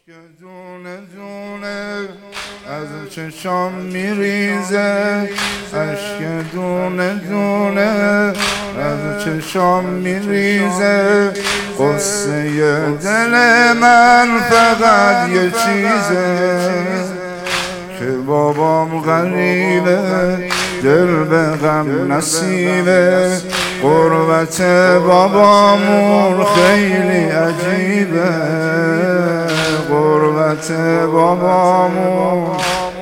دونه دونه از چشام میریزه، اشک دونه دونه از چشام میریزه. قصه دل من فقط یه چیزه که بابام غریبه، دل به غم نصیبه. غربت بابامون خیلی عجیبه، غربت بابامون.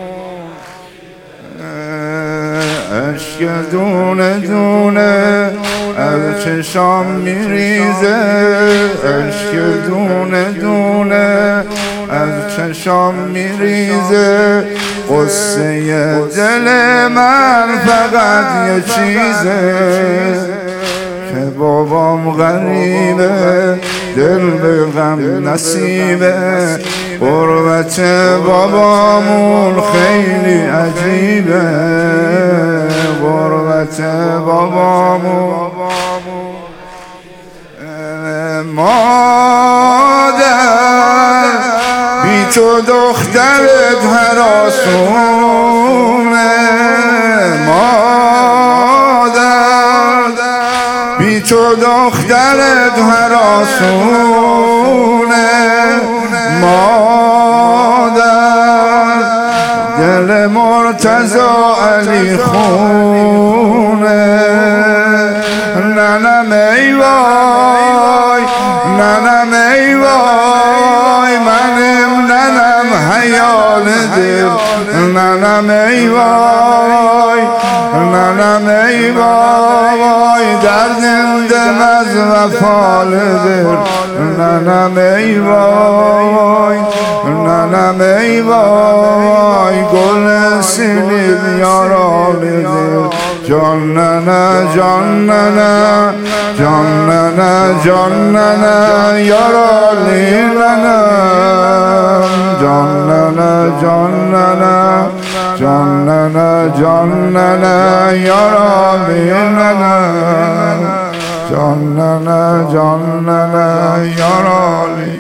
اشک دونه دونه از چشام میریزه، اشک دونه دونه از چشام میریزه. قصه دل من فقط یه چیزه که بابام غریبه، دل به غم نصیبه. غربت بابامون خیلی عجیبه، غربت بابامون. مادر بی تو دخترت هراسونه، مادر بی تو دخترت هراسونه. مادر دل مرتضی علی خونه. ننم ای وای، ننم ای وای، منم ننم حیال دل. ننم ای وای، ننم ای وای، درد دم از وفال دل. ننم ای وای، ننم ای وای، گل سنید یاران دل. جان ننه، جان ننه، جان ننه، جان ننه، یارالی ننه. جان ننه، جان ننه، جان ننه، جان ننه، یارالی ننه. جان ننه، جان ننه، یارالی.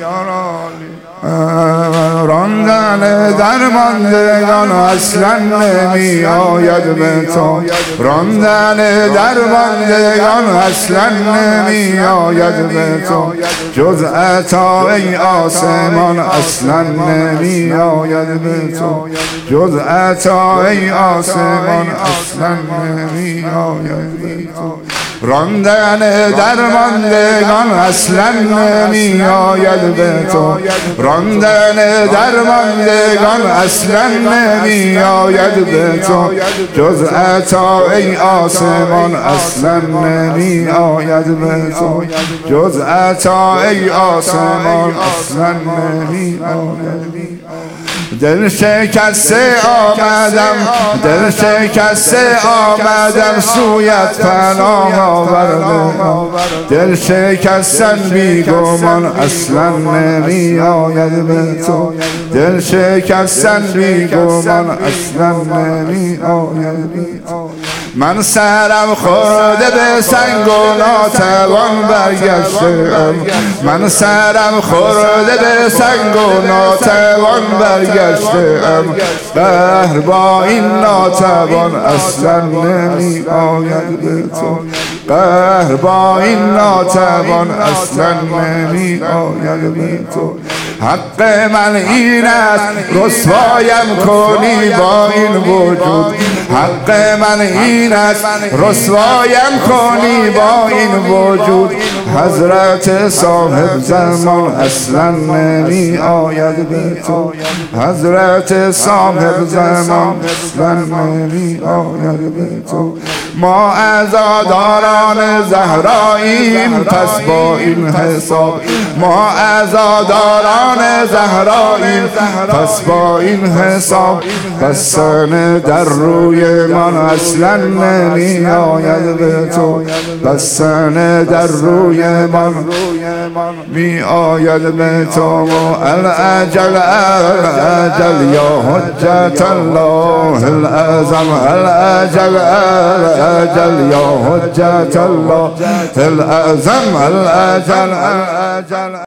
راندن درماندگان اصلا نمی آید به تو، راندن درماندگان اصلا نمی آید به تو. جز عطا ای آسمان اصلا نمی آید به تو، جز عطا ای آسمان اصلا نمی آید به تو. راندن درماندگان اصلا نمی آید به تو، راندن درماندگان اصلا نمی آید به تو. جز عطا ای آسمان اصلا نمی آید به تو، جز عطا ای آسمان اصلا نمی آید. دل شکسته آمدم، دل شکسته آمدم سویت پناه آوردم. دل شکستن بی گمان اصلا نمی آید به تو، دل شکستن بی گمان اصلا نمی آید به تو. من سرم خورده به سنگ و ناتوان برگشتم، من سرم خورده به سنگ و ناتوان برگشتم. بحر با این ناتوان اصلا نمی آید به تو، بحر با این ناتوان اصلا نمی آید به تو. حق من این است رسوایم کنی با این وجود، حق من این است رسوایم کنی با این وجود. حضرت صاحب زمان اصلا نمی آید به تو، حضرت صاحب زمان اصلا نمی آید به تو. ما عزاداران زهراییم پس با این حساب، ما عزاداران زهراییم پس با این حساب. پس سن در روی من اصلا نمی آید به تو، پس سن در روی من می آید به تو. الاجل الاجل یا حجت الله الاعظم، الاجل الاجل یا حجت الله الاعظم، الاجل الاجل.